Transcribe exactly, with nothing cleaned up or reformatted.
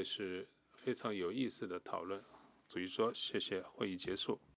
个是非常有意思的讨论。所以说，谢谢，会议结束。